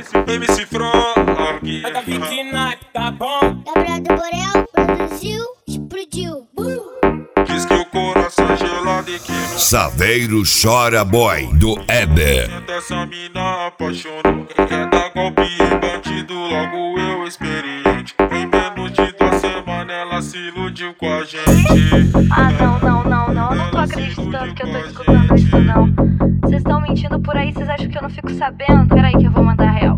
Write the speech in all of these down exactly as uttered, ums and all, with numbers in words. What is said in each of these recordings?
M C Frog. É da Vicky Nike, tá bom? Gabriel do Borel produziu, explodiu. Diz que o coração é gelado e que não Saveiro Chora Boy do Éder. senta essa mina apaixonou. Quer dar golpe em bandido, logo eu experiente. Em menos de duas semanas ela se iludiu com a gente. Ah, não, não, não, não, eu não tô acreditando que eu tô escutando isso, não. Vocês estão mentindo por aí, vocês acham que eu não fico sabendo? Peraí que eu vou mandar real.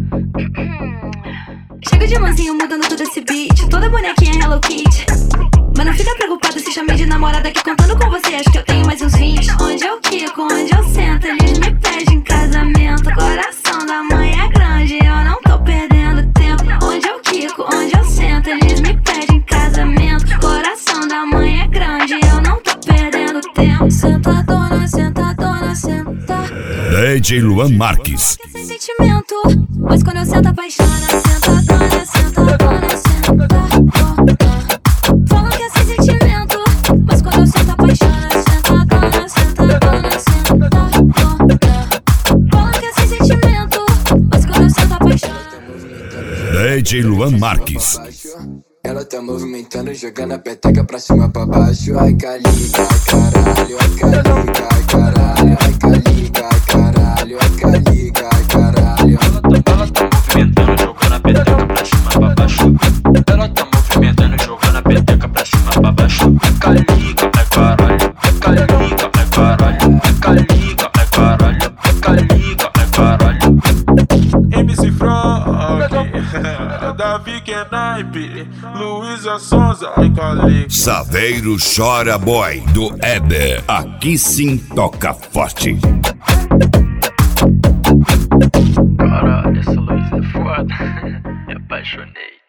Chega de mansinho mudando todo esse beat, toda bonequinha Hello Kitty. Mas não fica preocupado se chamei de namorada aqui contando com você, acho que eu tenho mais uns vinte. Onde eu quico, onde eu sento, eles me pedem casamento. Coração da mãe é grande, eu não tô perdendo tempo. Onde eu quico, onde eu sento, eles me pedem casamento. Coração da mãe é grande, eu não tô perdendo tempo. Sentadona, sentadona, senta. D J Luan Marques. Sem sentimento, mas quando eu sento apaixona. Sentadona, sentadona, senta. Falam que é sem sentimento, mas quando eu sento apaixona. Sentadona, sentadona, senta. Falam que é sem sentimento, mas quando eu sento apaixona. D J Luan Marques. Ela tá movimentando, jogando a peteca pra cima, pra baixo. Ai, calica, ai, caralho. Ai, calica, ai, caralho. Ai, calica, ai, caralho. Ai, calica, ai, caralho. Ela tá movimentando, jogando a peteca pra cima, pra baixo. Ela tá movimentando, jogando a peteca pra cima, pra baixo. Calica, ai, caralho. Calica, ai, caralho. Calica, ai, caralho. Calica, ai, caralho. M C Frog. Da Vicky Nike, Luísa Sonza e Calica. Saveiro Chora Boy do Éder. Aqui sim toca forte. Caralho, essa Luísa é foda. Me apaixonei.